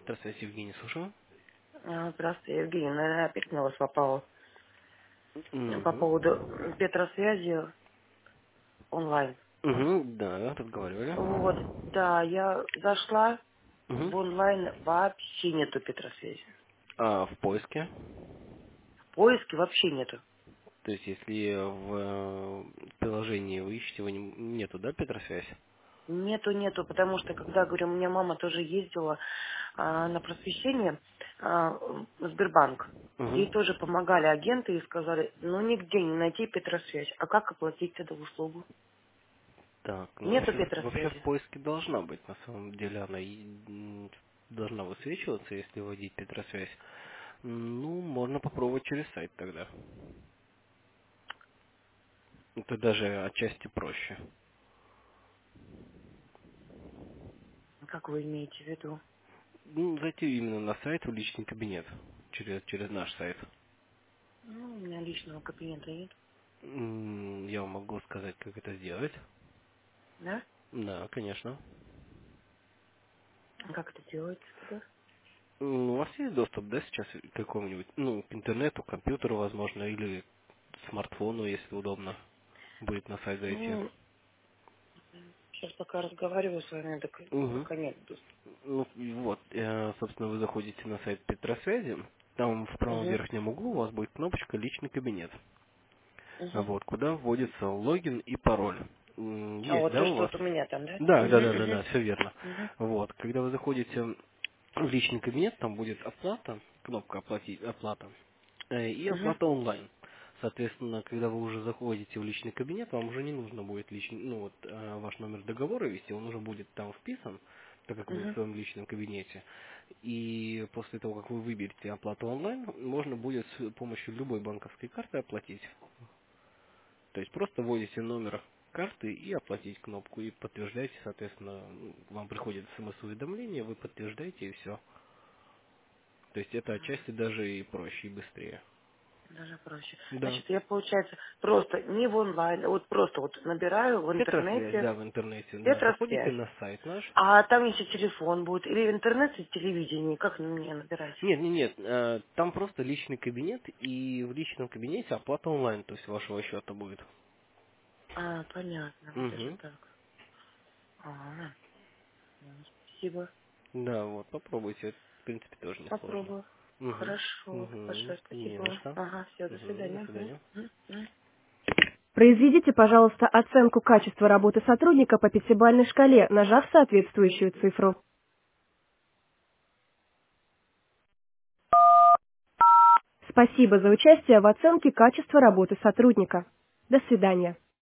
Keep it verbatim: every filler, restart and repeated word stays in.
Здравствуйте, Евгений, слушаю. А, Здравствуйте, Евгений. Наверное, опять на вас попало. По Угу. поводу Петросвязи онлайн. Угу, да, разговаривали. Вот, да, я зашла Угу. в онлайн, вообще нету Петросвязи. А в поиске? В поиске вообще нету. То есть, если в э, приложении вы ищете, вы не, нету, да, Петросвязь? Нету, нету, потому что, когда, говорю, у меня мама тоже ездила а, на просвещение а, в Сбербанк, Угу. ей тоже помогали агенты и сказали, ну, нигде не найти Петросвязь. А как оплатить эту услугу? Так, ну Нету вообще, вообще в Петросвязи. поиске должна быть, на самом деле, она и, м, должна высвечиваться, если вводить Петросвязь. Ну, можно попробовать через сайт тогда. Это даже отчасти проще. Как вы имеете в виду? Ну, зайти именно на сайт в личный кабинет, через, через наш сайт. Ну, у меня личного кабинета нет. М, Я вам могу сказать, как это сделать. Да? Да, конечно. А как это делается тогда? М, У вас есть доступ, да, сейчас к какому-нибудь, ну, к интернету, к компьютеру, возможно, или смартфону, если удобно будет на сайт зайти. Ну, сейчас пока разговариваю с вами, так Угу. пока нет доступа. Ну, и вот, э, собственно, вы заходите на сайт Петросвязи, там в правом Угу, верхнем углу у вас будет кнопочка «Личный кабинет», угу. вот, куда вводится логин и пароль. М, А Есть, вот да, то, у что вас? вот у меня там, да? Да, Угу, да, да, да, да, угу, все верно. угу, Вот, когда вы заходите в личный кабинет, там будет оплата, кнопка оплатить, оплата, э, и угу, оплата онлайн. Соответственно, когда вы уже заходите в личный кабинет, вам уже не нужно будет личный, ну вот э, ваш номер договора ввести, он уже будет там вписан, так как вы в угу. своем личном кабинете. И после того, как вы выберете оплату онлайн, можно будет с помощью любой банковской карты оплатить. То есть просто вводите номер карты и оплатить кнопку, и подтверждаете, соответственно, ну, вам приходит смс-уведомление, вы подтверждаете и все. То есть это отчасти даже и проще, и быстрее. Даже проще. Да. Значит, я, получается, просто не в онлайн, а вот просто вот набираю в Петросвязь, интернете да, в интернете, да. Заходите Петросвязь. на сайт наш. А там если телефон будет, или интернет и телевидение, как мне набирать? Нет, нет, нет, э, там просто личный кабинет, и в личном кабинете оплата онлайн, то есть вашего счета будет. А, понятно, вот даже Угу. так. А, ну, спасибо. Да, вот, попробуйте. В принципе, тоже несложно. Попробую. Угу. Хорошо. Угу. Большое Не спасибо на вам. что. Ага, все, до Угу. До свидания. Мгм. свидания. Мгм. Мгм. Произведите, пожалуйста, оценку качества работы сотрудника по пятибалльной шкале, нажав соответствующую цифру. Спасибо за участие в оценке качества работы сотрудника. До свидания.